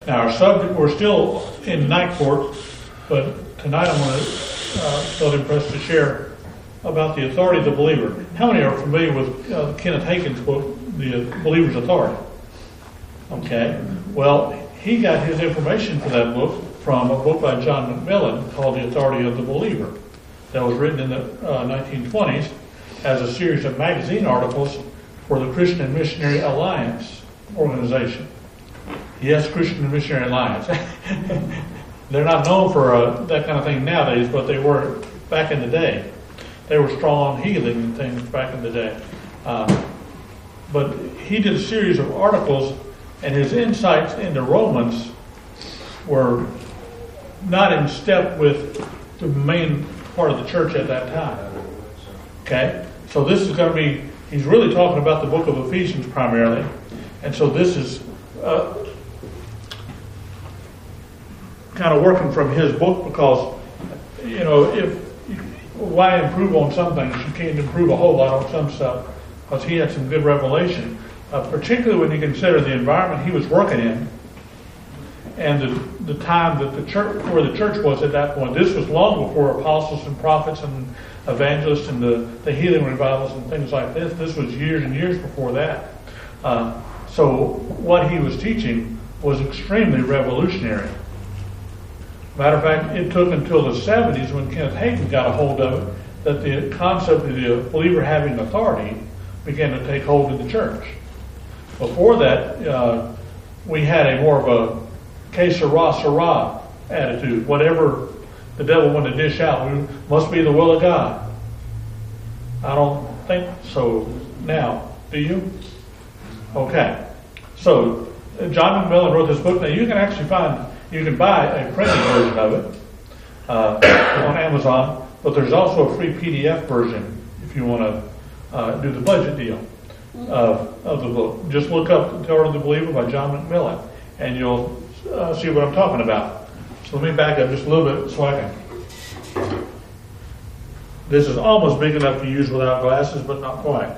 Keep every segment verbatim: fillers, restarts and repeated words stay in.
Now our subject, we're still in night court, but tonight I'm going to uh, feel impressed to share about the authority of the believer. How many are familiar with uh, Kenneth Hagin's book, The Believer's Authority? Okay. Well, he got his information for that book from a book by John McMillan called The Authority of the Believer that was written in the uh, nineteen twenties as a series of magazine articles for the Christian Missionary Alliance organization. Yes, Christian Missionary Alliance. They're not known for uh, that kind of thing nowadays, but they were back in the day. They were strong on healing and things back in the day. Uh, but he did a series of articles, and his insights into Romans were not in step with the main part of the church at that time. Okay? So this is going to be, he's really talking about the book of Ephesians primarily. And so this is uh, kind of working from his book because, you know, if why improve on some things? You can't improve a whole lot on some stuff because he had some good revelation, uh, particularly when you consider the environment he was working in and the, the time that the church, where the church was at that point. This was long before apostles and prophets and evangelists and the, the healing revivals and things like this. This was years and years before that. Uh, so what he was teaching was extremely revolutionary. Matter of fact, it took until the seventies when Kenneth Hagin got a hold of it that the concept of the believer having authority began to take hold in the church. Before that, uh, we had a more of a que sera, sera attitude. Whatever the devil wanted to dish out, we must be the will of God. I don't think so now. Do you? Okay. So, John McMillan wrote this book. Now, you can actually find, you can buy a printed version of it uh, on Amazon, but there's also a free P D F version if you want to uh, do the budget deal of, of the book. Just look up The Authority of the Believer by John McMillan, and you'll uh, see what I'm talking about. So let me back up just a little bit so I can. This is almost big enough to use without glasses, but not quite.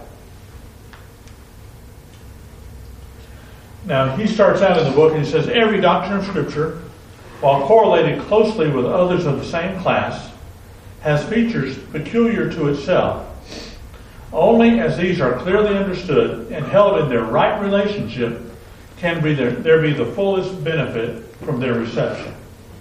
Now, he starts out in the book and he says, every doctrine of Scripture, while correlated closely with others of the same class, has features peculiar to itself. Only as these are clearly understood and held in their right relationship can be there, there be the fullest benefit from their reception.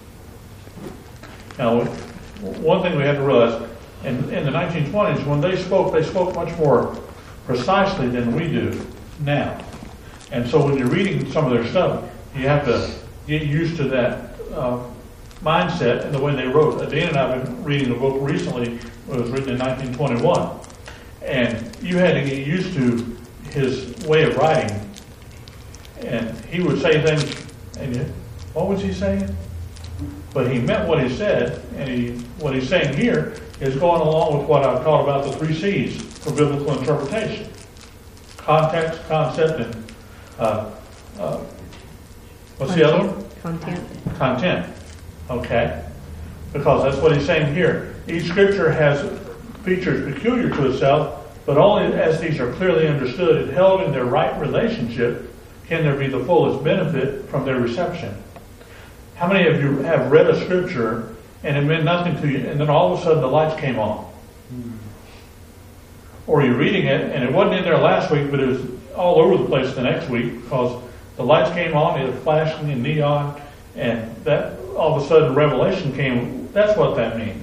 Now, one thing we have to realize, in, in the nineteen twenties, when they spoke, they spoke much more precisely than we do now. And so when you're reading some of their stuff, you have to get used to that uh, mindset and the way they wrote. Dan and I have been reading a book recently. It was written in nineteen twenty-one. And you had to get used to his way of writing. And he would say things, and you, what was he saying? But he meant what he said, and he, what he's saying here is going along with what I've taught about the three C's for biblical interpretation. Context, concept, and Uh, uh, what's the other one? Content. Content. Okay. Because that's what he's saying here. Each scripture has features peculiar to itself, but only as these are clearly understood and held in their right relationship can there be the fullest benefit from their reception. How many of you have read a scripture and it meant nothing to you, and then all of a sudden the lights came on? Hmm. Or you're reading it and it wasn't in there last week, but it was all over the place the next week because the lights came on, it was flashing in neon, and that all of a sudden revelation came. That's what that means.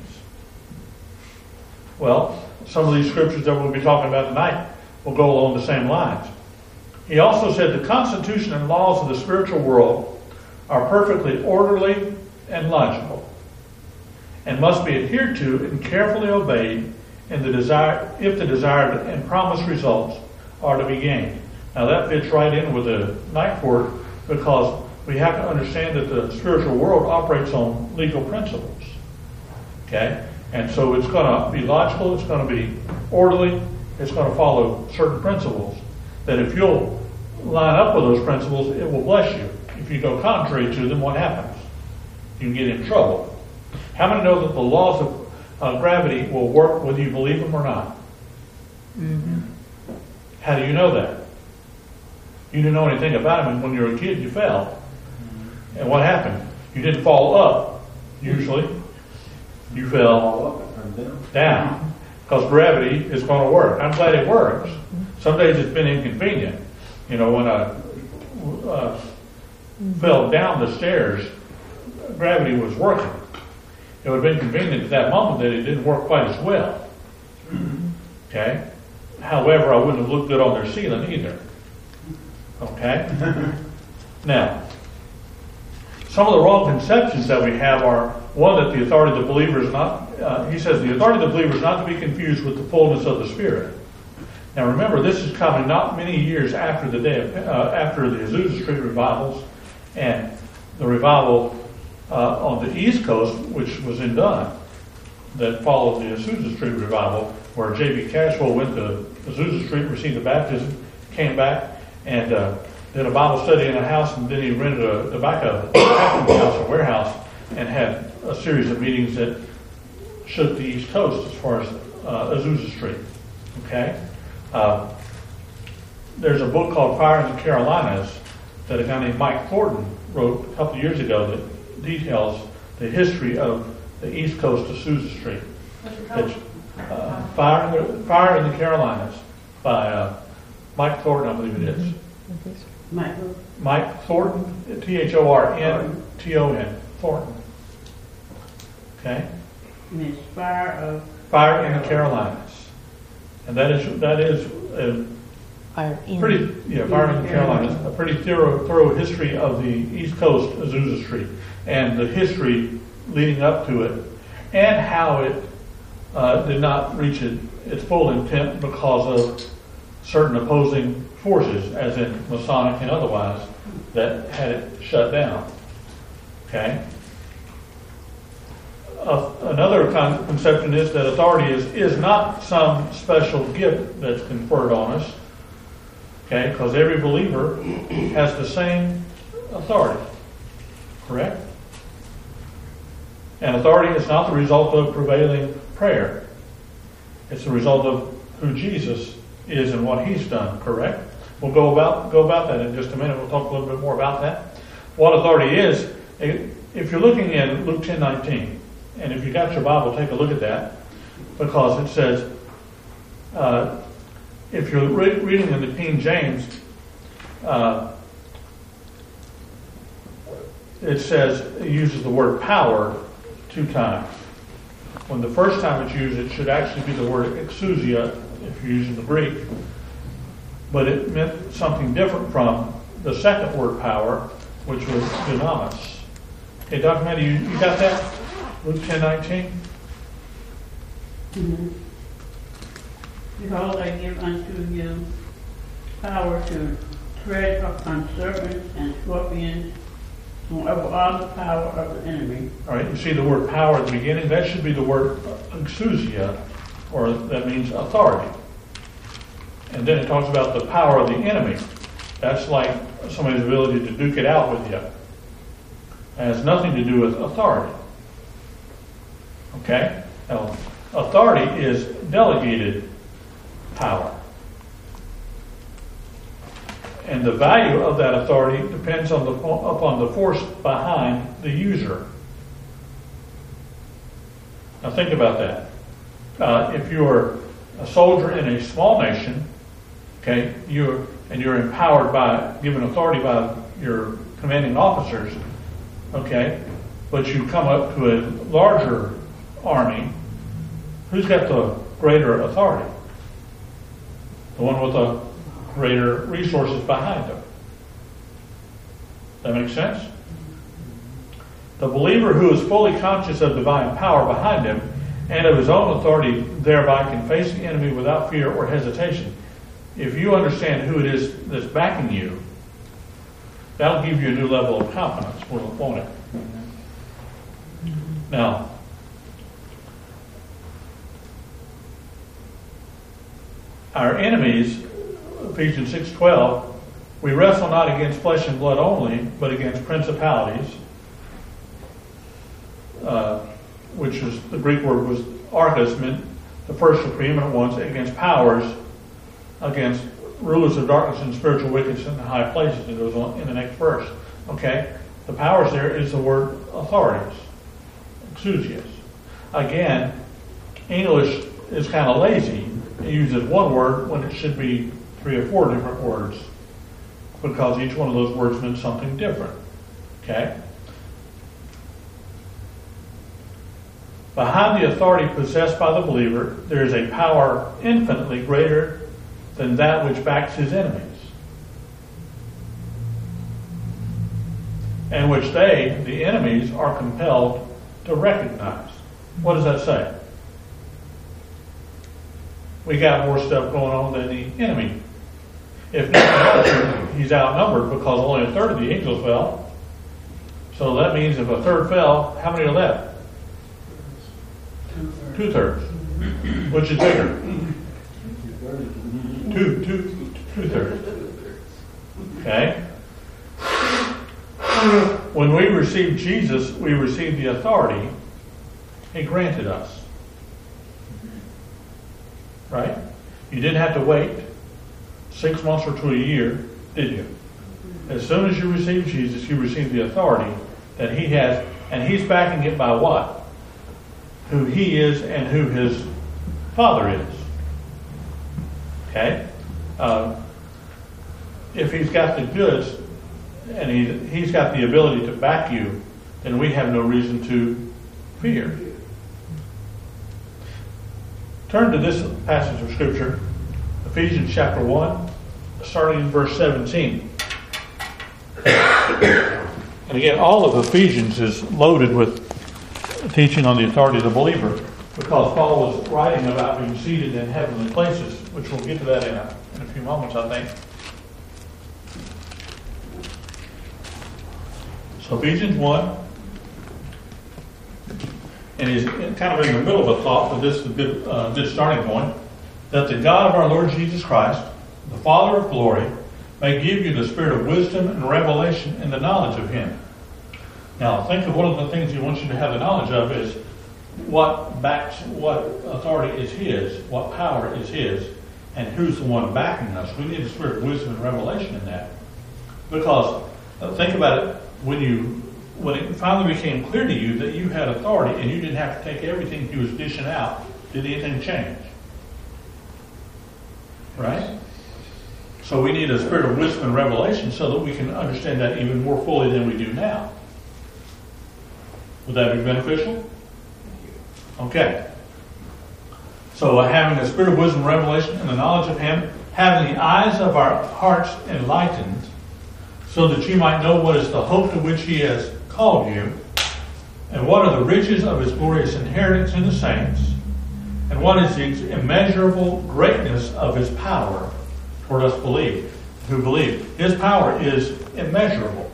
Well, some of these scriptures that we'll be talking about tonight will go along the same lines. He also said the constitution and laws of the spiritual world are perfectly orderly and logical and must be adhered to and carefully obeyed in the desire, if the desired and promised results are to be gained. Now that fits right in with the night court because we have to understand that the spiritual world operates on legal principles. Okay? And so it's going to be logical, it's going to be orderly, it's going to follow certain principles that if you'll line up with those principles, it will bless you. If you go contrary to them, what happens? You can get in trouble. How many know that the laws of uh, gravity will work whether you believe them or not? Mm-hmm. How do you know that? You didn't know anything about them, and when you were a kid, you fell. And what happened? You didn't fall up, usually. You fell down. Because gravity is going to work. I'm glad it works. Some days it's been inconvenient. You know, when I uh, fell down the stairs, gravity was working. It would have been convenient at that moment that it didn't work quite as well. Okay? However, I wouldn't have looked good on their ceiling either. Okay? Now, some of the wrong conceptions that we have are, one, that the authority of the believer is not, uh, he says, the authority of the believer is not to be confused with the fullness of the Spirit. Now remember, this is coming not many years after the day of, uh, after the Azusa Street revivals and the revival uh, on the East Coast, which was in Dunn, that followed the Azusa Street revival, where J B Cashwell went to Azusa Street, received the baptism, came back, and uh, did a Bible study in a house, and then he rented a, the back of a packing house, a warehouse, and had a series of meetings that shook the East Coast as far as uh, Azusa Street. Okay? Uh, there's a book called Fire in the Carolinas that a guy named Mike Thornton wrote a couple of years ago that details the history of the East Coast Azusa Street. It's, uh, Fire, in the, Fire in the Carolinas by uh, Mike Thornton, I believe it is. Mike. Mike Thornton, T H O R N T O N, Thornton. Okay? And it's Fire of... Fire in the Carolinas. And that is that is a Fire in. pretty yeah Fire in the Carolinas, a pretty thorough thorough history of the East Coast Azusa Street and the history leading up to it, and how it uh, did not reach it, its full intent because of certain opposing forces, as in Masonic and otherwise, that had it shut down. Okay. Uh, another con- conception is that authority is, is not some special gift that's conferred on us. Okay, because every believer has the same authority. Correct? And authority is not the result of prevailing prayer. It's the result of who Jesus is and what He's done. Correct? We'll go about go about that in just a minute. We'll talk a little bit more about that. What authority is, if you're looking in Luke ten nineteen, and if you got your Bible, take a look at that, because it says, uh, if you're re- reading in the King James, uh, it says, it uses the word power two times. When the first time it's used, it should actually be the word exousia, if you're using the Greek. But it meant something different from the second word power, which was dunamis. Okay, Doctor Matty, you, you got that? Luke ten nineteen? Mm-hmm. Behold, I give unto you power to tread upon serpents and scorpions, and over all the power of the enemy. All right, you see the word power at the beginning? That should be the word exousia, or that means authority. And then it talks about the power of the enemy. That's like somebody's ability to duke it out with you. It has nothing to do with authority. Okay? Now, authority is delegated power. And the value of that authority depends on the upon the force behind the user. Now think about that. Uh, if you're a soldier in a small nation, okay, you're and you're empowered by, given authority by your commanding officers, okay, but you come up to a larger army, who's got the greater authority? The one with the greater resources behind them. That makes sense? The believer who is fully conscious of divine power behind him and of his own authority thereby can face the enemy without fear or hesitation. If you understand who it is that's backing you, that'll give you a new level of confidence, won't it? Now, our enemies, Ephesians six twelve, we wrestle not against flesh and blood only, but against principalities, uh, which is, the Greek word was archos, meant the first or preeminent ones, against powers, against rulers of darkness and spiritual wickedness in the high places. It goes on in the next verse. Okay? The powers there is the word authorities, exousias. Again, English is kind of lazy. It uses one word when it should be three or four different words because each one of those words meant something different. Okay? Behind the authority possessed by the believer, there is a power infinitely greater than that which backs his enemies, and which they, the enemies, are compelled to recognize. What does that say? We got more stuff going on than the enemy. If nothing else, he's outnumbered because only a third of the angels fell. So that means if a third fell, how many are left? Two thirds. Which is bigger? Two, two, two thirds. Okay? When we received Jesus, we received the authority He granted us. Right? You didn't have to wait six months or to a year, did you? As soon as you received Jesus, you received the authority that He has, and He's backing it by what? Who He is and who His Father is. Okay? Uh, if He's got the goods and he, He's got the ability to back you, then we have no reason to fear. Turn to this passage of Scripture, Ephesians chapter one, starting in verse seventeen. And again, all of Ephesians is loaded with teaching on the authority of the believer, because Paul was writing about being seated in heavenly places, which we'll get to that in a, in a few moments, I think. So Ephesians one, and he's kind of in the middle of a thought, but this is a good, uh, good starting point, that the God of our Lord Jesus Christ, the Father of glory, may give you the spirit of wisdom and revelation in the knowledge of Him. Now, think of one of the things He wants you to have the knowledge of is what backs, what authority is His, what power is His, and who's the one backing us. We need a spirit of wisdom and revelation in that. Because, uh, think about it, when you when it finally became clear to you that you had authority and you didn't have to take everything He was dishing out, did anything change? Right? So we need a spirit of wisdom and revelation so that we can understand that even more fully than we do now. Would that be beneficial? Okay. So uh, having a spirit of wisdom and revelation and the knowledge of Him, having the eyes of our hearts enlightened, so that you might know what is the hope to which He has called you, and what are the riches of His glorious inheritance in the saints, and what is the immeasurable greatness of His power toward us believe, who believe. His power is immeasurable.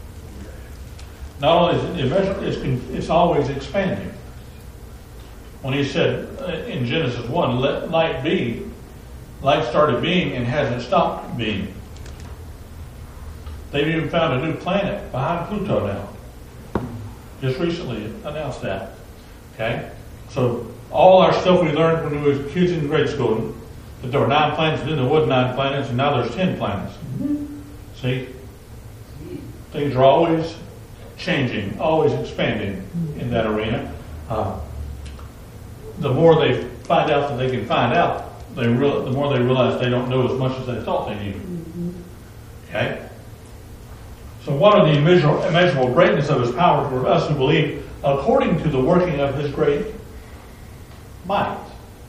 Not only is it immeasurable, it's, it's always expanding. When He said in Genesis one, let light be, light started being and hasn't stopped being. They've even found a new planet behind Pluto now. Just recently announced that. Okay? So all our stuff we learned when we were kids in grade school, that there were nine planets, and then there was nine planets, and now there's ten planets. Mm-hmm. See? Things are always changing, always expanding in that arena. Uh, the more they find out that they can find out, they real, the more they realize they don't know as much as they thought they knew. Mm-hmm. Okay? So what are the immeasurable, immeasurable greatness of His power for us who believe according to the working of His great might?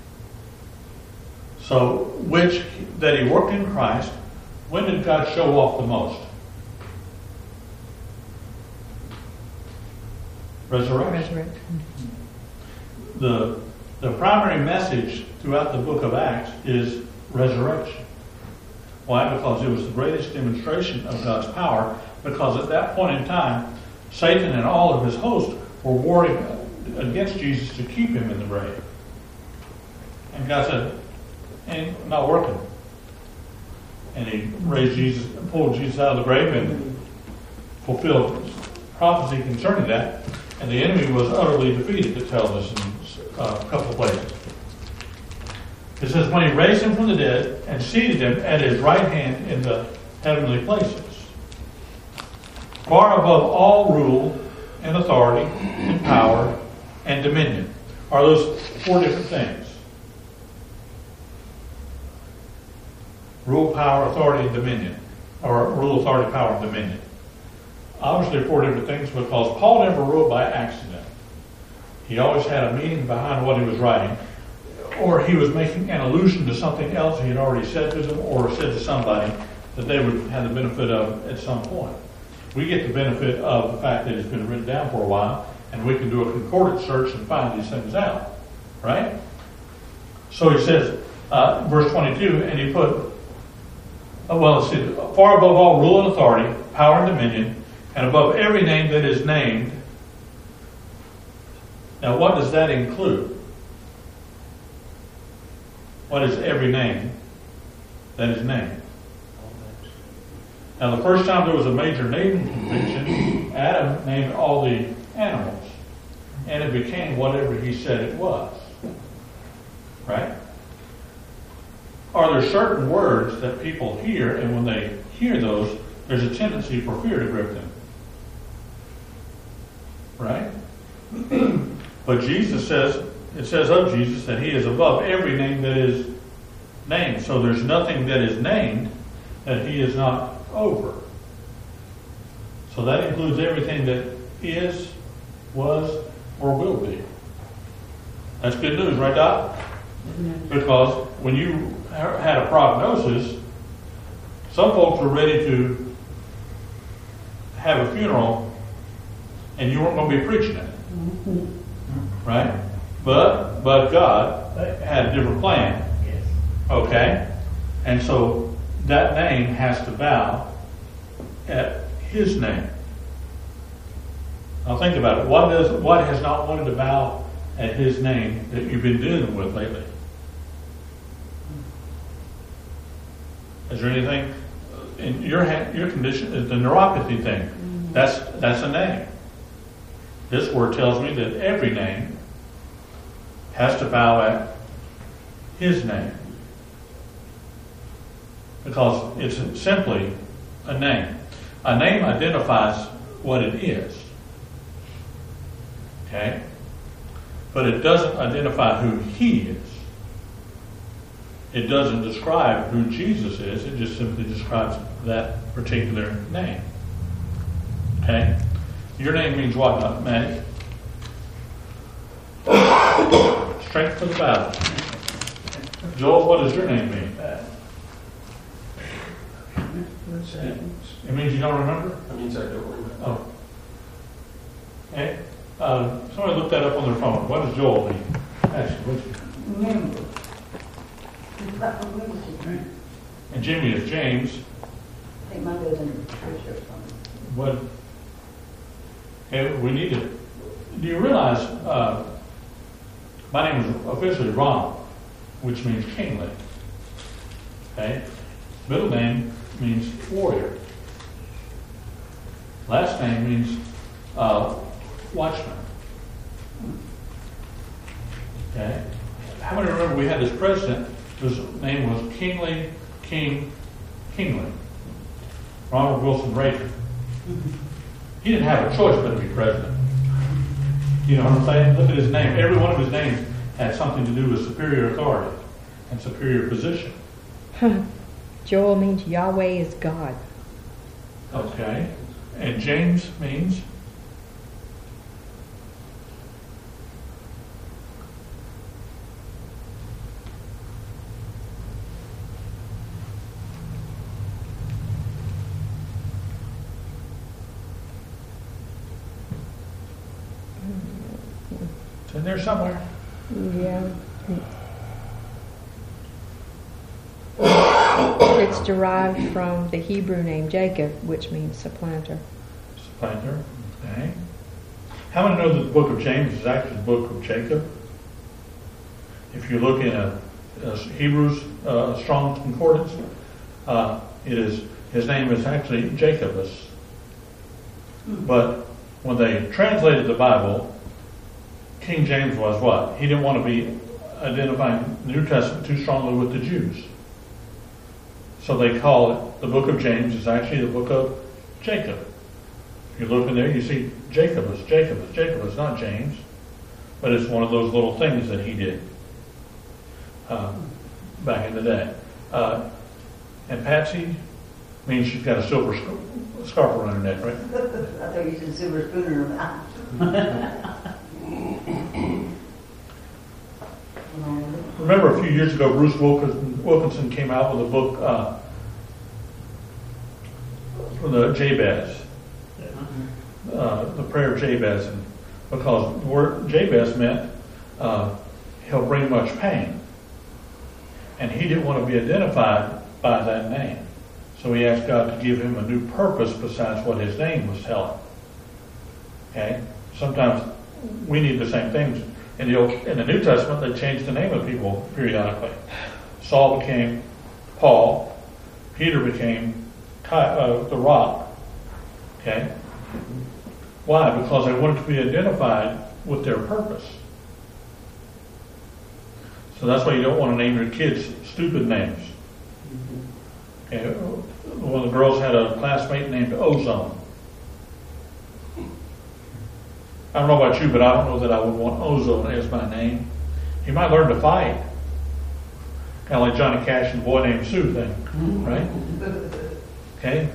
So, which that He worked in Christ, when did God show off the most? Resurrection. Resurrection. The, the primary message throughout the book of Acts is resurrection. Why? Because it was the greatest demonstration of God's power, because at that point in time, Satan and all of his hosts were warring against Jesus to keep Him in the grave. And God said, ain't not working. And He raised Jesus, pulled Jesus out of the grave and fulfilled prophecy concerning that. And the enemy was utterly defeated, it tells us in uh, a couple of places. It says, when He raised Him from the dead and seated Him at His right hand in the heavenly places. far above all rule and authority and power and dominion. Are those four different things? Rule, power, authority, and dominion. Or rule, authority, power, and dominion. Obviously four different things because Paul never wrote by accident. He always had a meaning behind what he was writing. Or he was making an allusion to something else he had already said to them or said to somebody that they would have the benefit of at some point. We get the benefit of the fact that it's been written down for a while, and we can do a concordance search and find these things out. Right? So he says, uh, verse twenty-two, and he put, uh, well, let's see, far above all rule and authority, power and dominion, and above every name that is named. Now, what does that include? What is every name that is named? Now, the first time there was a major naming convention, Adam named all the animals, and it became whatever he said it was. Right? Are there certain words that people hear, and when they hear those, there's a tendency for fear to grip them? Right? But Jesus says, it says of Jesus that he is above every name that is named. So there's nothing that is named that he is not over. So that includes everything that is, was, or will be. That's good news, right, Doc? Mm-hmm. Because when you had a prognosis, some folks were ready to have a funeral and you weren't going to be preaching it. Mm-hmm. Right? But but God had a different plan. Yes. Okay? And so that name has to bow at his name. Now think about it. What does what has not wanted to bow at his name that you've been dealing with lately? Is there anything in your your condition? The neuropathy thing. Mm-hmm. That's that's a name. This word tells me that every name has to bow at his name. Because it's simply a name. A name identifies what it is. Okay? But it doesn't identify who he is. It doesn't describe who Jesus is. It just simply describes that particular name. Okay? Your name means what, Maddie? Strength for the battle. Joel, what does your name mean? It means you don't remember? It means I don't remember. Oh. Okay. Uh, somebody look that up on their phone. What does Joel mean? Actually, what's Remember. And Jimmy is James. I think mine goes in the church or something. What? Okay, we need to. Do you realize uh, my name is officially Ronald, which means kingly. Okay? Middle name means warrior. Last name means uh, watchman. Okay? How many remember we had this president whose name was Kingly, King, Kingly? Ronald Wilson Reagan. He didn't have a choice but to be president. You know what I'm saying? Look at his name. Every one of his names had something to do with superior authority and superior position. Joel means Yahweh is God. Okay. And James means? It's in there somewhere. Yeah. It's derived from the Hebrew name Jacob, which means supplanter. Supplanter. Okay. How many know that the book of James is actually the book of Jacob? If you look in a, a Hebrews uh, Strong's Concordance, uh, it is his name is actually Jacobus. But when they translated the Bible, King James was what? He didn't want to be identifying the New Testament too strongly with the Jews. So they call it, the book of James is actually the book of Jacob. You look in there, you see Jacobus, Jacobus, Jacobus, not James. But it's one of those little things that he did uh, back in the day. Uh, and Patsy means she's got a silver sc- scarf around her neck, right? I thought you said silver spoon in her mouth. Remember a few years ago, Bruce Wilkinson, Wilkinson came out with a book uh, for the Jabez, uh, the prayer of Jabez, and because the word Jabez meant uh, he'll bring much pain, and he didn't want to be identified by that name, so he asked God to give him a new purpose besides what his name was telling. Okay, sometimes we need the same things. In the Old, in the New Testament, they changed the name of people periodically. Saul became Paul. Peter became uh, the Rock. Okay? Why? Because they wanted to be identified with their purpose. So that's why you don't want to name your kids stupid names. Okay? One of the girls had a classmate named Ozone. I don't know about you, but I don't know that I would want Ozone as my name. He might learn to fight. Kind of like Johnny Cash and Boy Named Sue thing, right? Okay?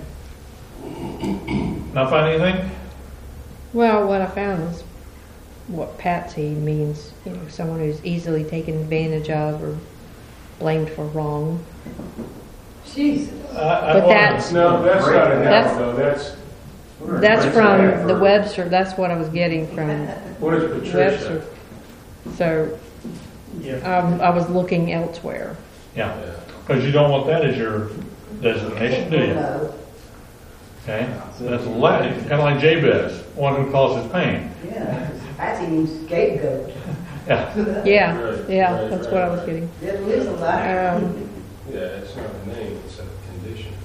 Not find anything? Well, what I found was what Patsy means, you know, someone who's easily taken advantage of or blamed for wrong. Jesus. I, I But wanna- that's- No, that's not a That's- noun, though. That's That's from the web. Webster, that's what I was getting from What is Patricia? Webster. So Yeah. um, I was looking elsewhere. Yeah, because you don't want that as your designation, do you? No. Okay? That's Latin, kind of like Jabez, one who causes pain. Yeah. Patsy means scapegoat. Yeah. Yeah, Right, yeah, right, that's right, what I was right. getting. It is a lie. Um, Yeah, it's not a name, it's a condition.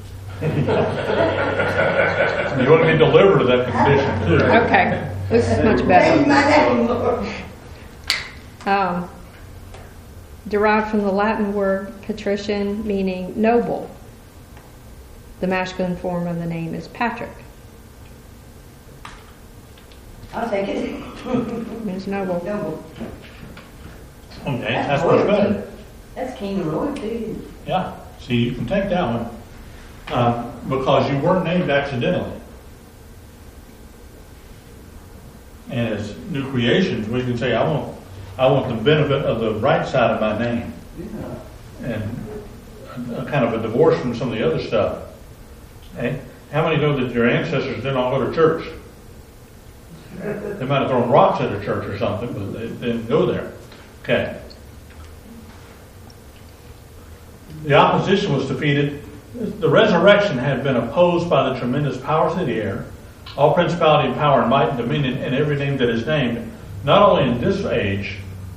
You want to be delivered of that condition, too. Okay, this is much Ain't better. my name, Lord. Um, derived from the Latin word patrician, meaning noble. The masculine form of the name is Patrick. I'll take it. Means noble. Noble. Okay, that's much better. That's King of royalty. Yeah, see, you can take that one. Uh, because you weren't named accidentally. And as new creations, we can say, I want, I want the benefit of the right side of my name. Yeah. And a, a kind of a divorce from some of the other stuff. Okay? How many know that your ancestors didn't all go to church? They might have thrown rocks at a church or something, but they didn't go there. Okay. The opposition was defeated. The resurrection had been opposed by the tremendous powers of the air, all principality and power and might and dominion and every name that is named, not only in this age,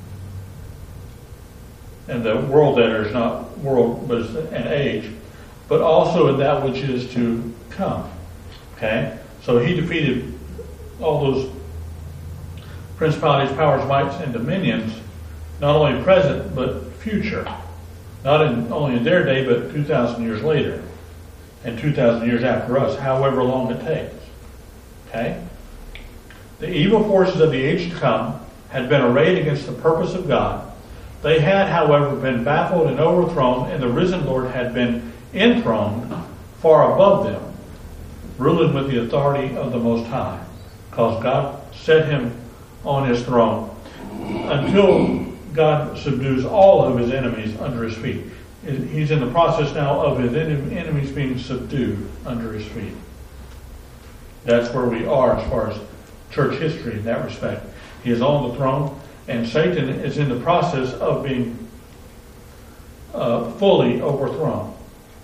and the world that is not world but is an age, but also in that which is to come. Okay? So he defeated all those principalities, powers, mights, and dominions, not only present but future. Not in, only in their day, but two thousand years later. And two thousand years after us, however long it takes. Okay? The evil forces of the age to come had been arrayed against the purpose of God. They had, however, been baffled and overthrown, and the risen Lord had been enthroned far above them, ruling with the authority of the Most High, because God set him on his throne until God subdues all of his enemies under his feet. He's in the process now of his enemies being subdued under his feet. That's where we are as far as church history in that respect. He is on the throne, and Satan is in the process of being uh, fully overthrown.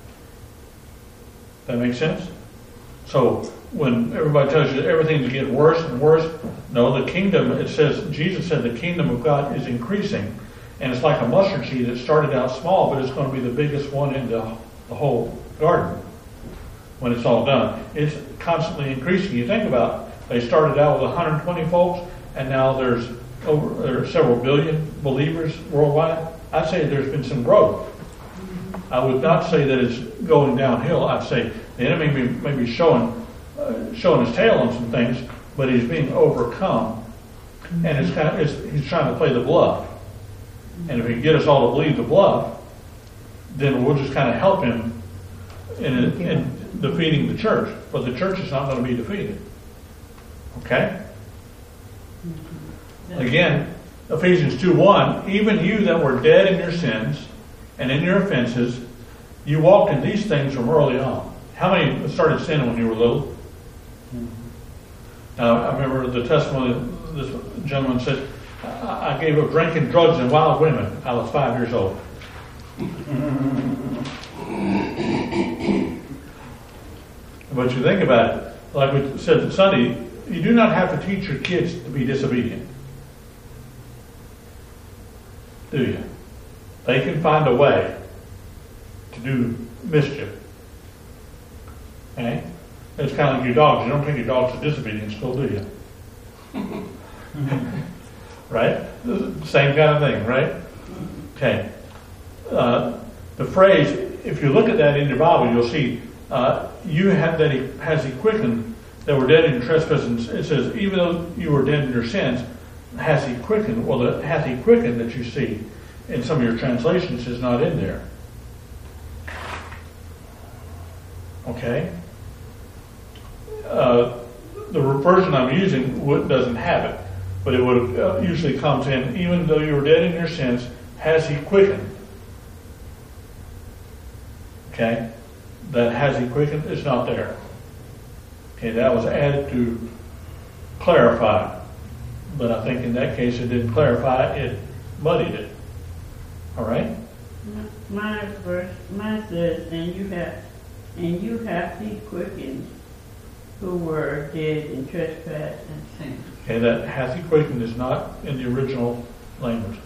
That makes sense? So when everybody tells you everything's getting worse and worse, no, the kingdom, it says, Jesus said the kingdom of God is increasing, and it's like a mustard seed that started out small, but it's going to be the biggest one in the, the whole garden when it's all done. It's constantly increasing. You think about it, they started out with one hundred twenty folks, and now there's over there are several billion believers worldwide. I'd say there's been some growth. I would not say that it's going downhill. I'd say the enemy may, may be showing uh, showing his tail on some things, but he's being overcome, and it's kind of it's, he's trying to play the bluff. And if he can get us all to believe the bluff, then we'll just kind of help him in, in defeating the church. But the church is not going to be defeated. Okay? Again, Ephesians two one, even you that were dead in your sins and in your offenses, you walked in these things from early on. How many started sinning when you were little? Now, I remember the testimony, this gentleman said, I, I gave up drinking, drugs, and wild women. I was five years old. But you think about it, like we said Sunday, you do not have to teach your kids to be disobedient. Do you? They can find a way to do mischief. Okay? It's kind of like your dogs. You don't take your dogs to disobedience school, do you? Right? Same kind of thing, right? Okay. Uh, the phrase, if you look at that in your Bible, you'll see uh, you have that he has he quickened that were dead in your trespasses. It says, even though you were dead in your sins, has he quickened? Well, the hath he quickened that you see in some of your translations is not in there. Okay? Uh, the version I'm using would, doesn't have it, but it would uh, usually comes in, even though you were dead in your sins, has he quickened? Okay? That has he quickened is not there. Okay, that was added to clarify. But I think in that case it didn't clarify, it muddied it. All right? My verse, mine says, and you have, and you have he quickened who were dead in trespass and sin. Okay, that hath he quickened is not in the original languages.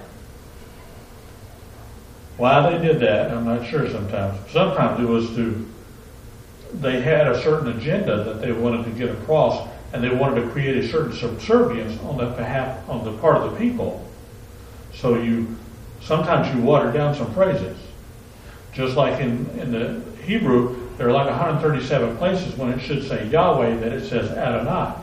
Why they did that, I'm not sure sometimes. Sometimes it was to, they had a certain agenda that they wanted to get across, and they wanted to create a certain subservience on the behalf, on the part of the people. So you, sometimes you water down some phrases. Just like in, in the Hebrew, there are like one hundred thirty-seven places when it should say Yahweh that it says Adonai.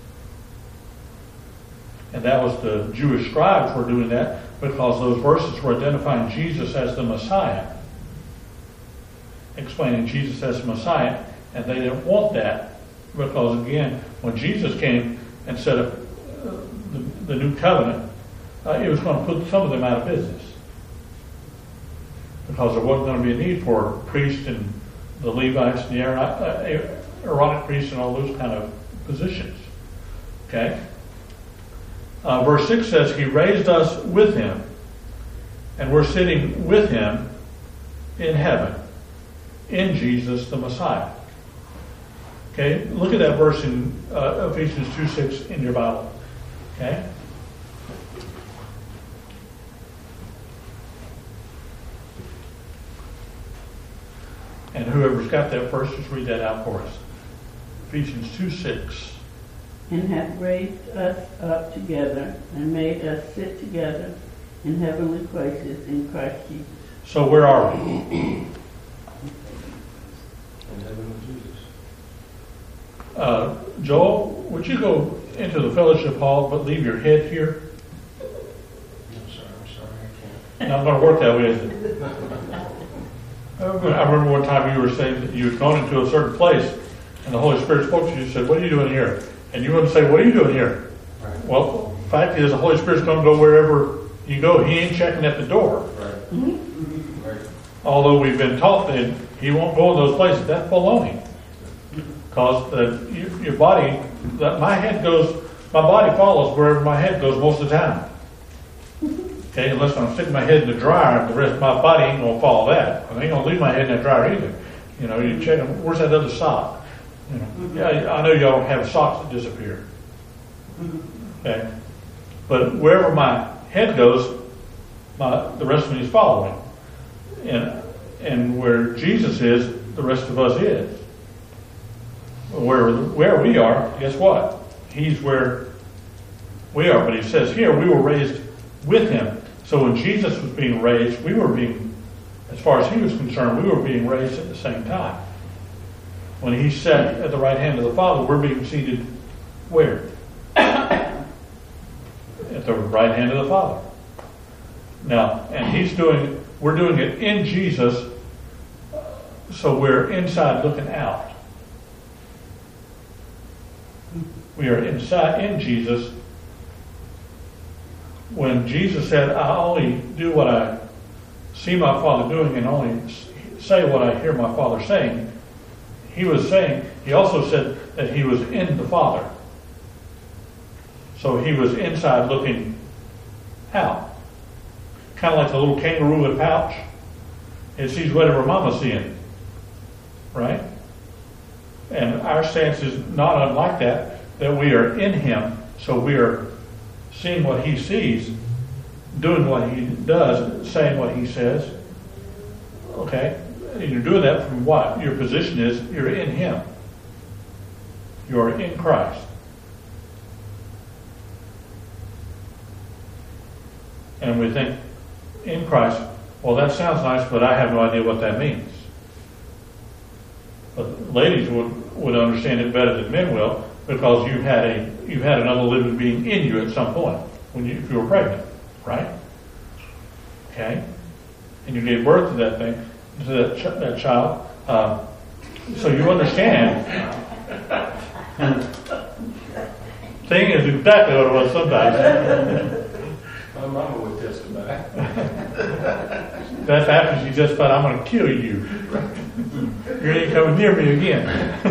And that was the Jewish scribes were doing that because those verses were identifying Jesus as the Messiah. Explaining Jesus as the Messiah. And they didn't want that because, again, when Jesus came and set up uh, the, the new covenant, uh, it was going to put some of them out of business. Because there wasn't going to be a need for priests and the Levites and the Aaronic priests and all those kind of positions. Okay? Uh, verse six says, he raised us with him, and we're sitting with him in heaven, in Jesus the Messiah. Okay? Look at that verse in uh, Ephesians two six in your Bible. Okay? And whoever's got that first, just read that out for us. Ephesians two six. And hath raised us up together and made us sit together in heavenly places in Christ Jesus. So where are we? In heaven with Jesus. Uh, Joel, would you go into the fellowship hall but leave your head here? I'm sorry, I'm sorry, I can't. Not going to work that way, is it? I remember one time you were saying that you had gone into a certain place and the Holy Spirit spoke to you and said, what are you doing here? And you wouldn't say, what are you doing here? Right. Well, the fact is the Holy Spirit's going to go wherever you go. He ain't checking at the door. Right. Mm-hmm. Right. Although we've been taught that he won't go in those places. That's baloney. Because the, your, your body, that my head goes, my body follows wherever my head goes most of the time. Okay, unless I'm sticking my head in the dryer, the rest of my body ain't going to follow that. I ain't going to leave my head in that dryer either. You know, you check them, where's that other sock? You know, yeah, I know y'all have socks that disappear. Okay, but wherever my head goes, my, the rest of me is following. And and where Jesus is, the rest of us is. Where where we are, guess what? He's where we are. But he says here, we were raised with him. So when Jesus was being raised, we were being, as far as he was concerned, we were being raised at the same time. When he's set at the right hand of the Father, we're being seated where? At the right hand of the Father. Now, and he's doing, we're doing it in Jesus, so we're inside looking out. We are inside in Jesus. When Jesus said, I only do what I see my Father doing and only say what I hear my Father saying, he was saying, he also said that he was in the Father. So he was inside looking out. Kind of like the little kangaroo in a pouch. It sees whatever mama's seeing. Right? And our stance is not unlike that, that we are in him, so we are seeing what he sees, doing what he does, saying what he says. Okay? And you're doing that from what? Your position is you're in him. You're in Christ. And we think, in Christ, well, that sounds nice, but I have no idea what that means. But ladies would, would understand it better than men will, because you had a you had another living being in you at some point when you if you were pregnant, right? Okay, and you gave birth to that thing, to that ch- that child. Uh, so you understand. Thing is exactly what it was sometimes. My mama would testify. That's after she just thought, I'm going to kill you. You ain't coming near me again.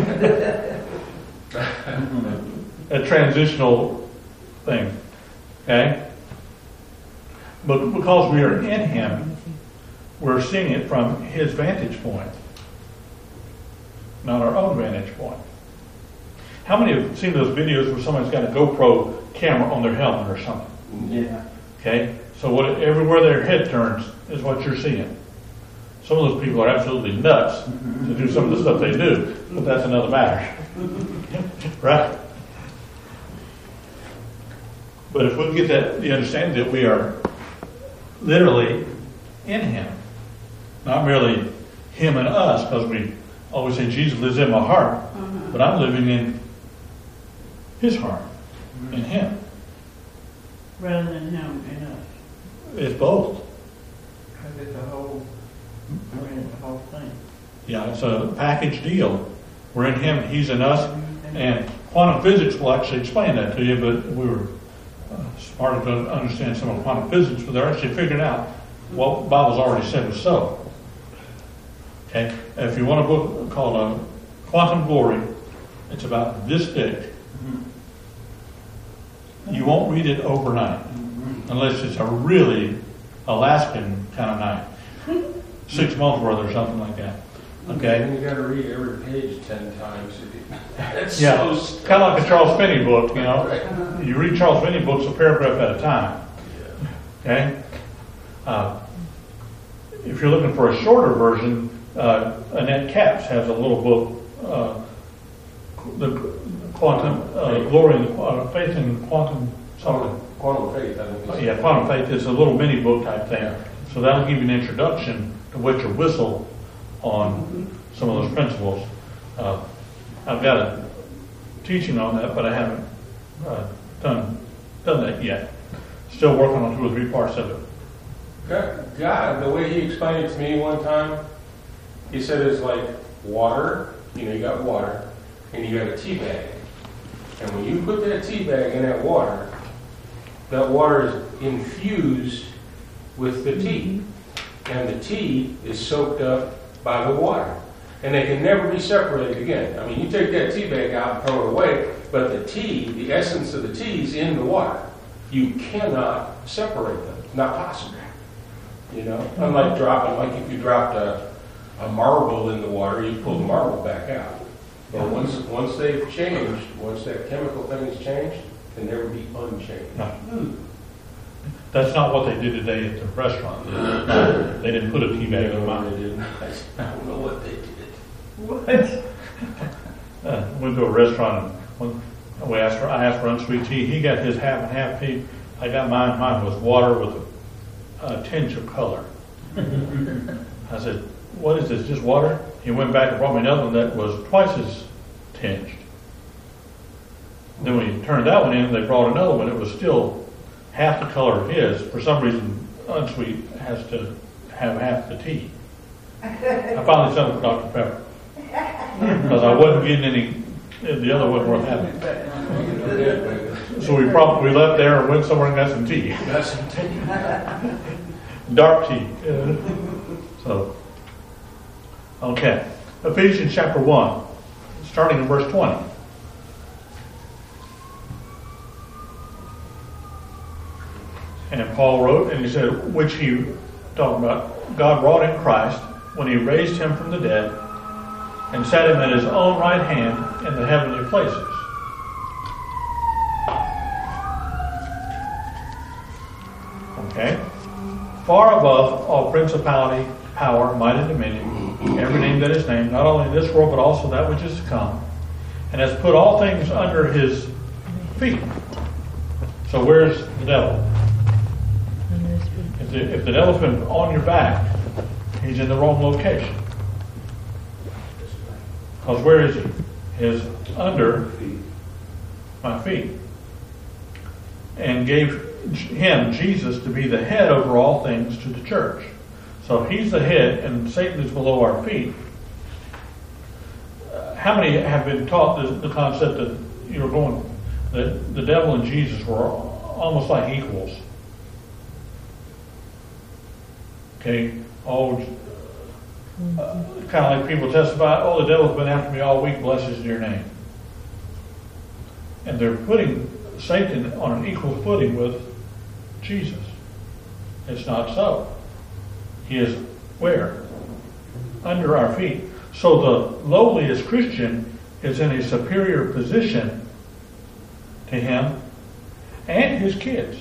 A transitional thing. Okay? But because we are in him, we're seeing it from his vantage point, not our own vantage point. How many have seen those videos where somebody's got a GoPro camera on their helmet or something? Yeah. Okay? So what, everywhere their head turns is what you're seeing. Some of those people are absolutely nuts to do some of the stuff they do, but that's another matter. Right? But if we can get that, the understanding that we are literally in him, not merely him and us, because we always say Jesus lives in my heart, but I'm living in his heart, in him. Rather than him and us. It's both. Because it's a whole, I mean, it's a whole thing. Yeah, it's a package deal. We're in him, he's in us, and quantum physics will actually explain that to you, but we were uh, smart enough to understand some of quantum physics, but they're actually figuring out what the Bible's already said was so. Okay? And if you want a book called uh, Quantum Glory, it's about this thick. You won't read it overnight, unless it's a really Alaskan kind of night. Six months worth or something like that. Okay? And you got to read every page ten times. It's Yeah, so kind of like a Charles Finney book, you know. You read Charles Finney books a paragraph at a time. Okay? Uh, if you're looking for a shorter version, uh, Annette Capps has a little book, uh, the Quantum uh, Glory and the uh, Faith in Quantum something. Quantum faith, I think. it's- Yeah, Quantum Faith is a little mini book type thing. So that'll give you an introduction to wet your whistle on some of those principles. Uh, I've got a teaching on that, but I haven't uh, done done that yet. Still working on two or three parts of it. God, God, the way he explained it to me one time, he said it's like water. You know, you got water, and you got a tea bag. And when you put that tea bag in that water, that water is infused with the tea. And the tea is soaked up by the water. And they can never be separated again. I mean, you take that tea bag out and throw it away, but the tea, the essence of the tea is in the water. You cannot separate them. It's not possible. You know? Unlike dropping, like if you dropped a, a marble in the water, you pull the marble back out. But once once they've changed, once that chemical thing has changed, it can never be unchanged. No. That's not what they did today at the restaurant. They didn't put a tea bag in They mine. didn't. I don't know what they did. What? Uh, went to a restaurant and when we asked for, I asked for unsweet tea. He got his half and half tea. I got mine. Mine was water with a, a tinge of color. I said, "What is this? Just water?" he went back and brought me another one that was twice as tinged. Then when he turned that one in, they brought another one. It was still half the color of his. For some reason, Unsweet has to have half the tea. I finally settled for Doctor Pepper because I wasn't getting any. The other wasn't worth having. So we probably we left there and went somewhere and got some tea. Got some tea. Dark tea. Yeah. So, okay. Ephesians chapter one, starting in verse twenty. And Paul wrote, and he said, which he, talking about God wrought in Christ when he raised him from the dead and set him at his own right hand in the heavenly places. Okay? Far above all principality, power, might, and dominion, every name that is named, not only in this world, but also that which is to come, and has put all things under his feet. So where's the devil? If the, if the devil's been on your back, he's in the wrong location. Because where is he? He's under my feet. And gave him, Jesus, to be the head over all things to the church. So he's the head and Satan is below our feet. Uh, how many have been taught the, the concept that you're going, that the devil and Jesus were almost like equals? Okay, all uh, kind of like people testify, oh, the devil's been after me all week, bless his dear name. And they're putting Satan on an equal footing with Jesus. It's not so. He is where? Under our feet. So the lowliest Christian is in a superior position to him and his kids.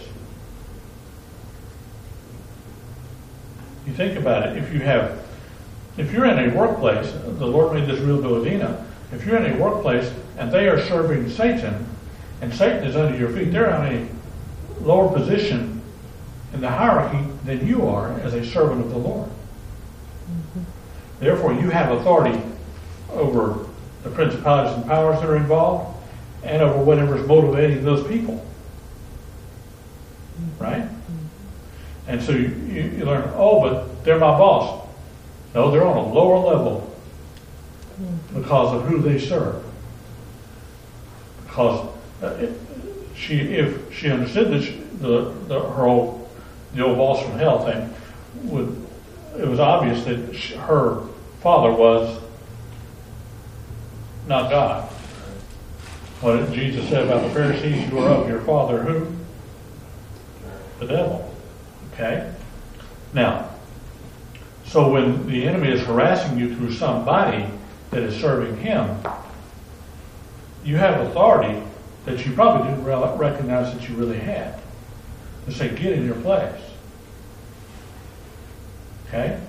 You think about it, if you have, if you're in a workplace, the Lord made this real Bilodina, if you're in a workplace and they are serving Satan, and Satan is under your feet, they're on a lower position in the hierarchy than you are as a servant of the Lord. Mm-hmm. Therefore, you have authority over the principalities and powers that are involved and over whatever is motivating those people. Mm-hmm. Right? And so you, you, you learn, oh, but they're my boss. No, they're on a lower level because of who they serve. Because uh, it, she, if she understood that she, the, the her old the old boss from hell thing, would it was obvious that she, her father was not God. What did Jesus say about the Pharisees? You are of your father who? The devil. Okay? Now, so when the enemy is harassing you through somebody that is serving him, you have authority that you probably didn't re- recognize that you really had. To say, get in your place. Okay?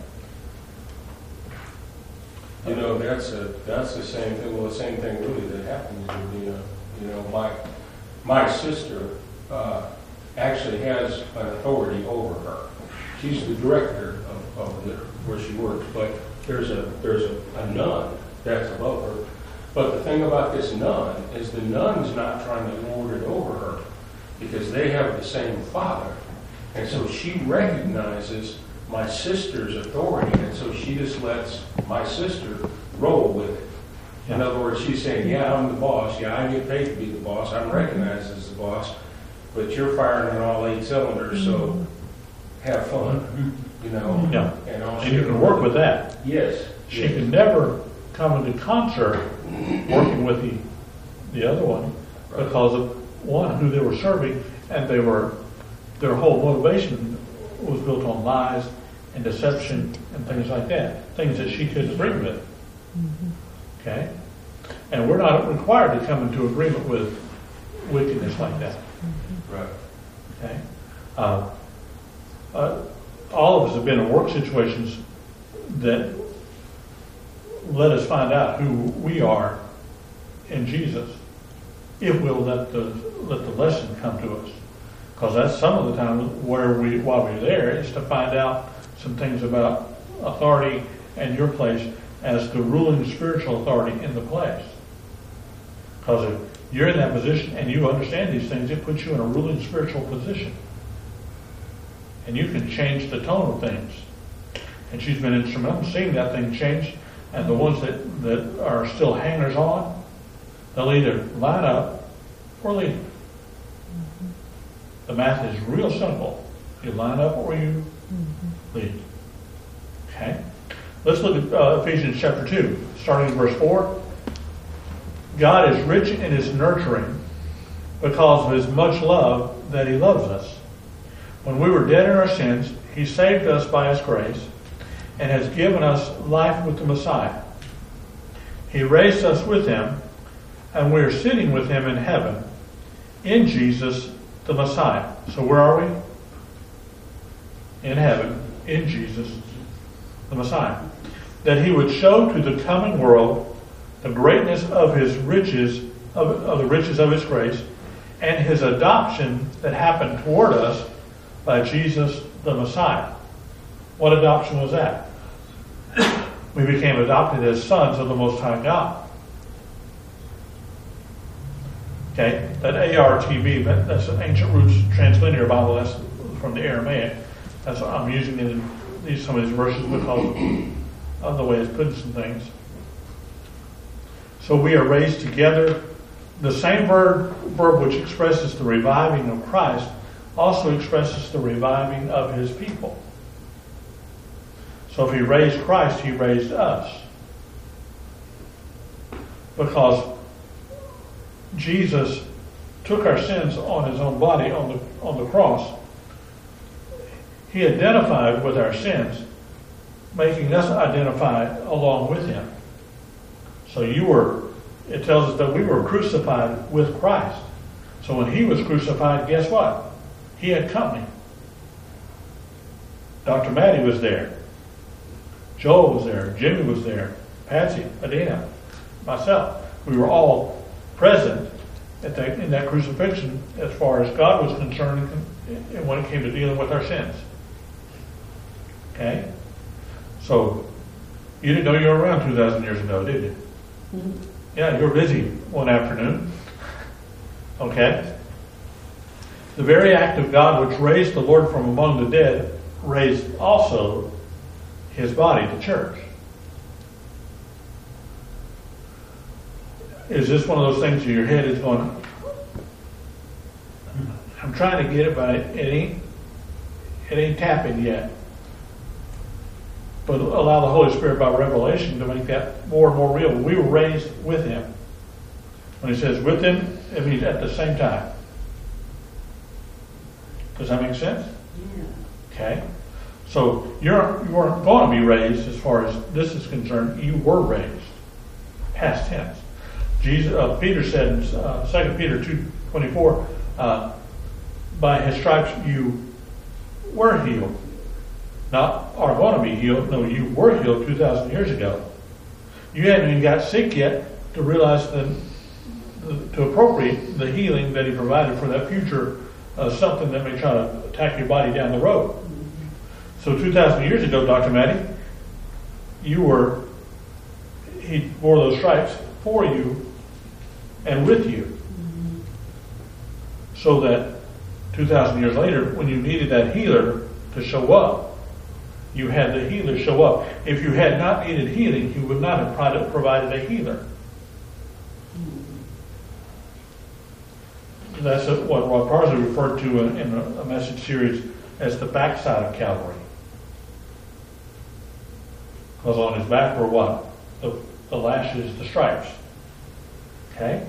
You know, that's a that's the same thing. Well, the same thing really that happens with you know, you know, my my sister uh, actually has an authority over her. She's the director of, of the, where she works, but there's a there's a, a nun that's above her. But the thing about this nun is the nun's not trying to lord it over her because they have the same father, and so she recognizes my sister's authority, and so she just lets my sister roll with it. Yeah. In other words, she's saying, yeah, I'm the boss. Yeah, I get paid to be the boss. I'm recognized as the boss, but you're firing on all eight cylinders, so have fun, you know. Yeah. And, all and you can work with that. Yes. She yes. can never come into concert working with the the other one right. because of one, who they were serving, and they were their whole motivation was built on lies and deception and things like that, things that she couldn't agree with. Mm-hmm. Okay? And we're not required to come into agreement with wickedness like that. Mm-hmm. Right. Okay? Uh, uh, all of us have been in work situations that let us find out who we are in Jesus if we'll let the let the lesson come to us. Because that's some of the time where we, while we're there, is to find out some things about authority and your place as the ruling spiritual authority in the place. Because if you're in that position and you understand these things, it puts you in a ruling spiritual position. And you can change the tone of things. And she's been instrumental in seeing that thing change. And the ones that, that are still hangers on, they'll either line up or leave. Mm-hmm. The math is real simple. You line up or you mm-hmm. leave. Okay? Let's look at uh, Ephesians chapter two, starting in verse four. God is rich in his nurturing because of his much love that he loves us. When we were dead in our sins, he saved us by his grace and has given us life with the Messiah. He raised us with him, and we are sitting with him in heaven in Jesus the Messiah. So where are we? In heaven, in Jesus the Messiah. That he would show to the coming world the greatness of his riches, of, of the riches of his grace, and his adoption that happened toward us by Jesus the Messiah. What adoption was that? We became adopted as sons of the Most High God. Okay, that A R T B, that's an Ancient Roots Translinear Bible, that's from the Aramaic. That's what I'm using in these, some of these verses because of the way it's putting some things. So we are raised together. The same verb, verb which expresses the reviving of Christ also expresses the reviving of his people. So if he raised Christ, he raised us. Because Jesus took our sins on his own body on the, on the cross. He identified with our sins, making us identify along with him. So you were, it tells us that we were crucified with Christ. So when he was crucified, guess what? He had company. Doctor Maddie was there. Joel was there. Jimmy was there. Patsy, Adina, myself. We were all present at that, in that crucifixion as far as God was concerned and when it came to dealing with our sins. Okay? So, you didn't know you were around two thousand years ago, did you? Mm-hmm. Yeah, you were busy one afternoon. Okay? The very act of God which raised the Lord from among the dead raised also his body, the church. Is this one of those things in your head is going, I'm trying to get it, but it ain't, it ain't tapping yet. But allow the Holy Spirit by revelation to make that more and more real. We were raised with him. When he says with him, it means at the same time. Does that make sense? Yeah. Okay. So you're, you weren't going to be raised as far as this is concerned. You were raised. Past tense. Jesus, uh, Peter said in uh, Second Peter two twenty-four, uh, by his stripes you were healed. Not are going to be healed. No, you were healed two thousand years ago. You hadn't even got sick yet to realize the, the to appropriate the healing that he provided for that future uh, something that may try to attack your body down the road. So two thousand years ago, Doctor Maddie, you were, he bore those stripes for you and with you. Mm-hmm. So that two thousand years later, when you needed that healer to show up, you had the healer show up. If you had not needed healing, he would not have provided a healer. Mm-hmm. That's what Rob Parsley referred to in a message series as the backside of Calvary. Because on his back were what? The, the lashes, the stripes. Okay?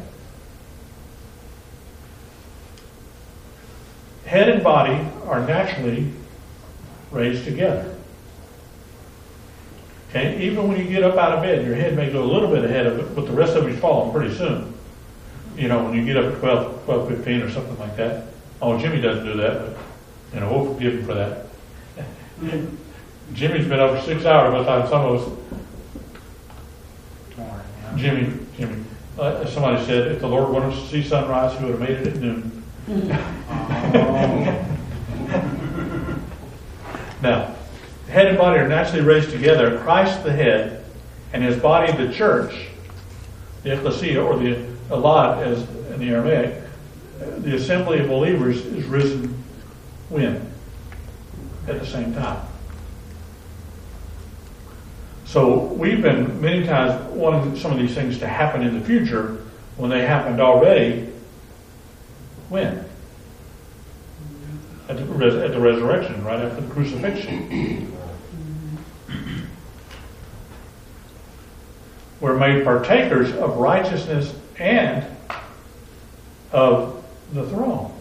Head and body are naturally raised together. Okay? Even when you get up out of bed, your head may go a little bit ahead of it, but the rest of it's falling pretty soon. You know, when you get up at twelve, twelve fifteen or something like that. Oh, Jimmy doesn't do that, but, you know, we'll forgive him for that. Jimmy's been up for six hours by the time some of us. Jimmy, Jimmy. Uh, somebody said, if the Lord wanted us to see sunrise, he would have made it at noon. Now, head and body are naturally raised together. Christ the head And his body, the church, the ecclesia, or the elad as in the Aramaic, the assembly of believers is risen when? At the same time. So we've been many times wanting some of these things to happen in the future when they happened already. When? At the, res- at the resurrection, right after the crucifixion. We're made partakers of righteousness and of the throne.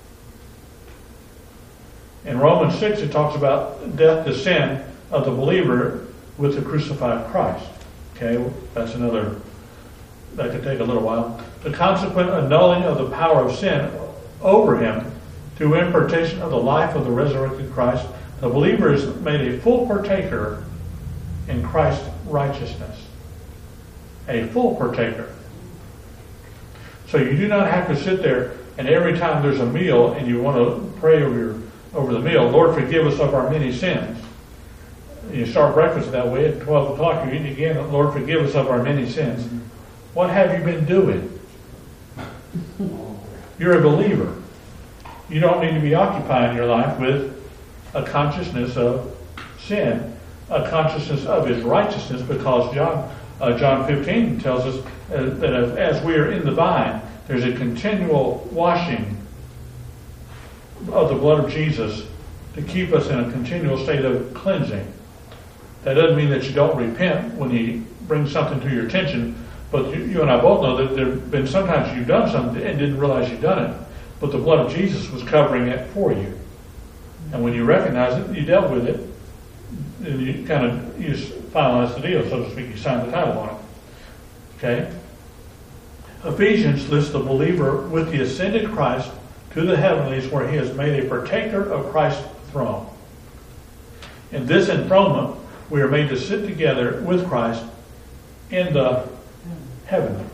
In Romans six, it talks about death to sin of the believer with the crucified Christ. Okay, that's another, that could take a little while. The consequent annulling of the power of sin over him through impartation of the life of the resurrected Christ, the believer is made a full partaker in Christ's righteousness. A full partaker. So you do not have to sit there and every time there's a meal and you want to pray over your, over the meal, Lord, forgive us of our many sins. You start breakfast that way at twelve o'clock, you're eating again, Lord, forgive us of our many sins. What have you been doing? You're a believer. You don't need to be occupying your life with a consciousness of sin, a consciousness of his righteousness, because John uh, John fifteen tells us uh, that as we are in the vine, there's a continual washing of the blood of Jesus to keep us in a continual state of cleansing. That doesn't mean that you don't repent when he brings something to your attention, but you, you and I both know that there have been sometimes you've done something and didn't realize you've done it, but the blood of Jesus was covering it for you. And when you recognize it, you dealt with it, and you kind of you finalized the deal, so to speak. You signed the title on it. Okay? Ephesians lists the believer with the ascended Christ to the heavenlies, where he has made a partaker of Christ's throne. In this enthronement, we are made to sit together with Christ in the heavenlies.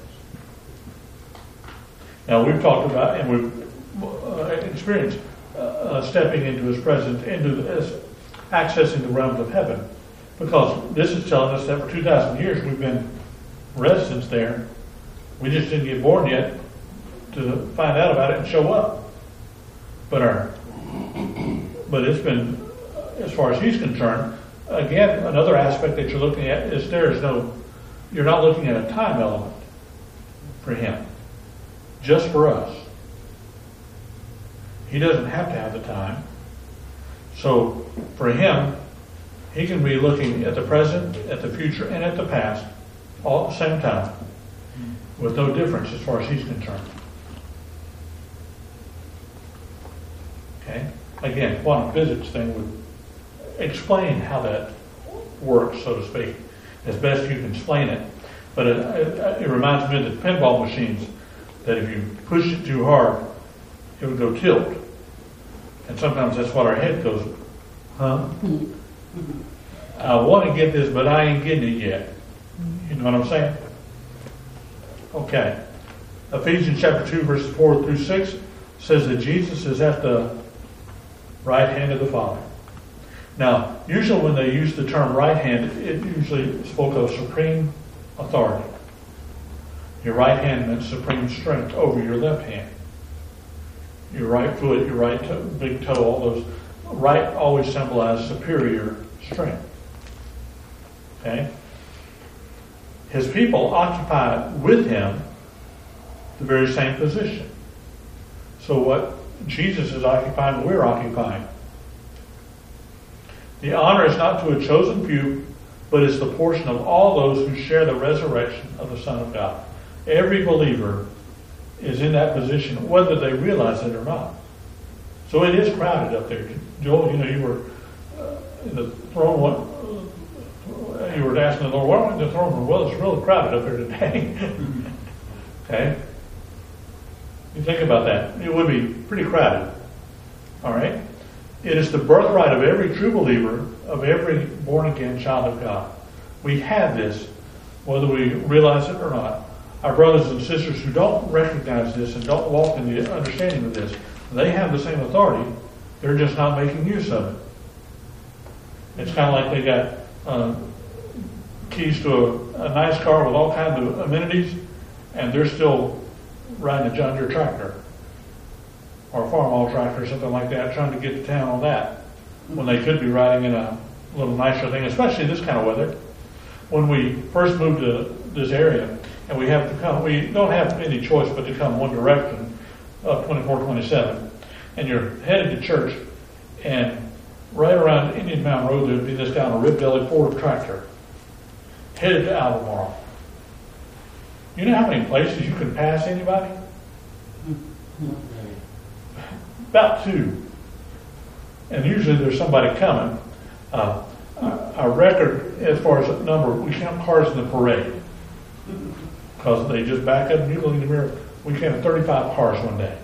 Now, we've talked about and we've uh, experienced uh, stepping into his presence, into the, accessing the realms of heaven, because this is telling us that for two thousand years we've been residents there. We just didn't get born yet to find out about it and show up. But our, but it's been, as far as he's concerned, again, another aspect that you're looking at is there is no, you're not looking at a time element for him, just for us. He doesn't have to have the time. So for him, he can be looking at the present, at the future, and at the past all at the same time, with no difference as far as he's concerned. Okay? Again, quantum physics thing would explain how that works, so to speak, as best you can explain it. But it, it, it reminds me of the pinball machines, that if you push it too hard, it would go tilt. And sometimes that's what our head goes, huh? I want to get this, but I ain't getting it yet. You know what I'm saying? Okay. Ephesians chapter two, verses four through six says that Jesus is at the right hand of the Father. Now, usually when they use the term right hand, it usually spoke of supreme authority. Your right hand meant supreme strength over your left hand. Your right foot, your right toe, big toe, all those. Right always symbolized superior strength. Okay? His people occupy with him the very same position. So what Jesus is occupying, we're occupying. The honor is not to a chosen few, but is the portion of all those who share the resurrection of the Son of God. Every believer is in that position, whether they realize it or not. So it is crowded up there. Joel, you know, you were uh, in the throne one. You were asking the Lord, why aren't the throne room? Well, it's really crowded up here today. Okay? You think about that. It would be pretty crowded. All right? It is the birthright of every true believer, of every born-again child of God. We have this, whether we realize it or not. Our brothers and sisters who don't recognize this and don't walk in the understanding of this, they have the same authority. They're just not making use of it. It's kind of like they got uh, keys to a, a nice car with all kinds of amenities, and they're still riding a John Deere tractor or a farm-all tractor or something like that, trying to get to town on that, when they could be riding in a little nicer thing, especially this kind of weather. When we first moved to this area, and we have to come, we don't have any choice but to come one direction, up twenty-four twenty-seven, and you're headed to church, and right around Indian Mountain Road, there'd be this down a rib-belly Ford tractor, headed to Albemarle. You know how many places you can pass anybody? About two. And usually there's somebody coming. Uh, our record, as far as the number, we count cars in the parade. Because they just back up and you look in the mirror. We counted thirty-five cars one day.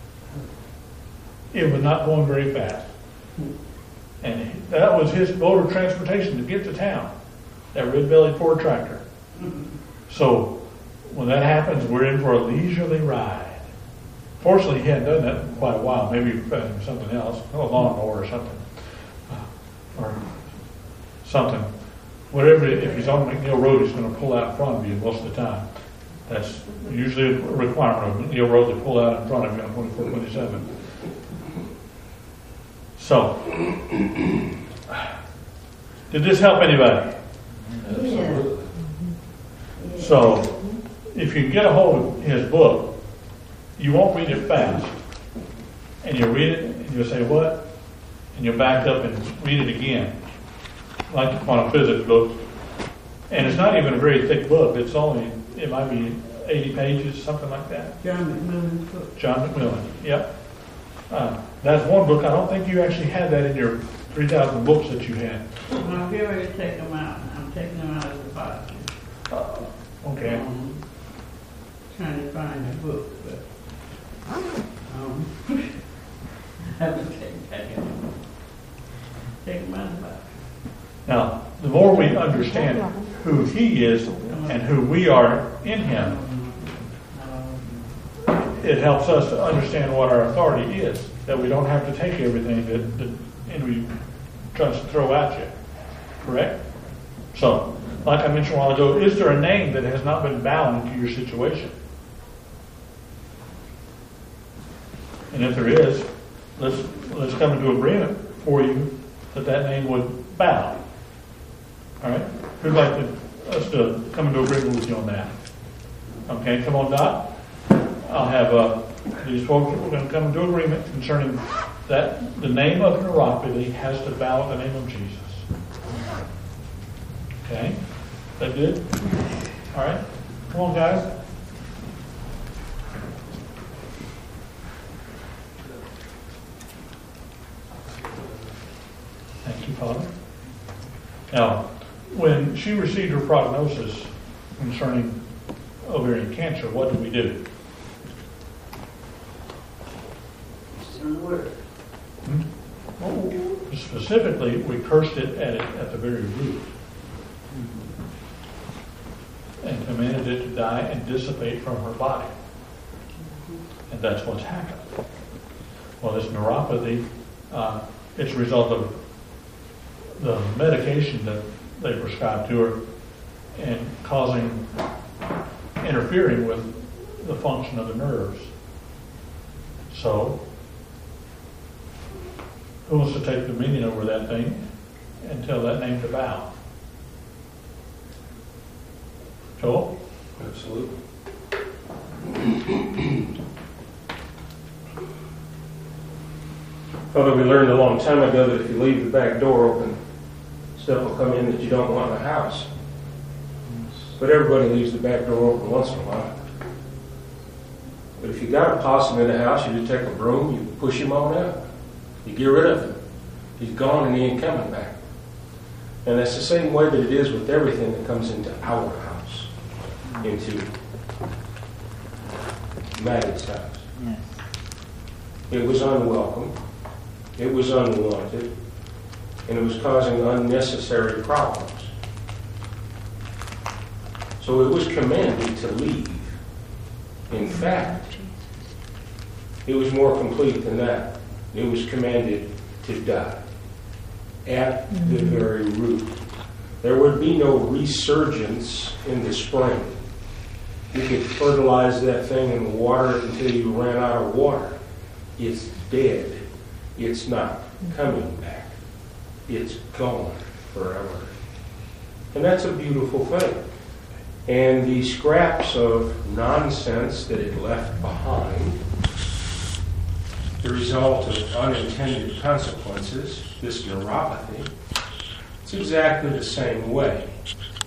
It was not going very fast. And that was his mode of transportation to get to town. That red-bellied Ford tractor. So when that happens, we're in for a leisurely ride. Fortunately, he hadn't done that in quite a while. Maybe uh, something else, a lawnmower or something, uh, or something. Whatever. If he's on McNeil Road, he's going to pull out in front of you most of the time. That's usually a requirement of McNeil Road to pull out in front of you on twenty-four twenty-seven. So, did this help anybody? Yeah. So, if you get a hold of his book, you won't read it fast. And you'll read it, and you'll say, what? And you'll back up and read it again. Like the quantum physics book. And it's not even a very thick book. It's only, it might be eighty pages, something like that. John McMillan's book. John McMillan, yep. Uh, that's one book. I don't think you actually had that in your three thousand books that you had. I'm getting ready to take them out. I'm taking them out of the box. Uh, okay. Um, trying to find the book, but um, I haven't taken that in. Take them out of the box. Now, the more we understand who he is and who we are in him, it helps us to understand what our authority is, that we don't have to take everything that the enemy tries to throw at you. Correct? So, like I mentioned a while ago, is there a name that has not been bound into your situation? And if there is, let's let's come into agreement for you that that name would bow. All right? Who'd like to, us to come into agreement with you on that? Okay, come on, Dot. I'll have uh, these folks, we're going to come into agreement concerning that the name of neuropathy has to bow at the name of Jesus. Okay? Is that good? All right? Come on, guys. Thank you, Father. Now, when she received her prognosis concerning ovarian cancer, what did we do? Hmm? Specifically, we cursed it at, it at the very root and commanded it to die and dissipate from her body. And that's what's happened. Well, this neuropathy, uh, it's a result of the medication that they prescribed to her and causing, interfering with the function of the nerves. So, who wants to take dominion over that thing and tell that name to bow? Joel? Absolutely. Father, we learned a long time ago that if you leave the back door open, stuff will come in that you don't want in the house. But everybody leaves the back door open once in a while. But if you got a possum in the house, you just take a broom, you push him on out. You get rid of him. He's gone and he ain't coming back. And that's the same way that it is with everything that comes into our house, into Maggie's house. Yes. It was unwelcome. It was unwanted. And it was causing unnecessary problems. So it was commanded to leave. In fact, it was more complete than that. It was commanded to die at the very root. there would be no resurgence in the spring. You could fertilize that thing and water it until you ran out of water. It's dead. It's not coming back. It's gone forever. And that's a beautiful thing. And the scraps of nonsense that it left behind, the result of unintended consequences, this neuropathy, it's exactly the same way.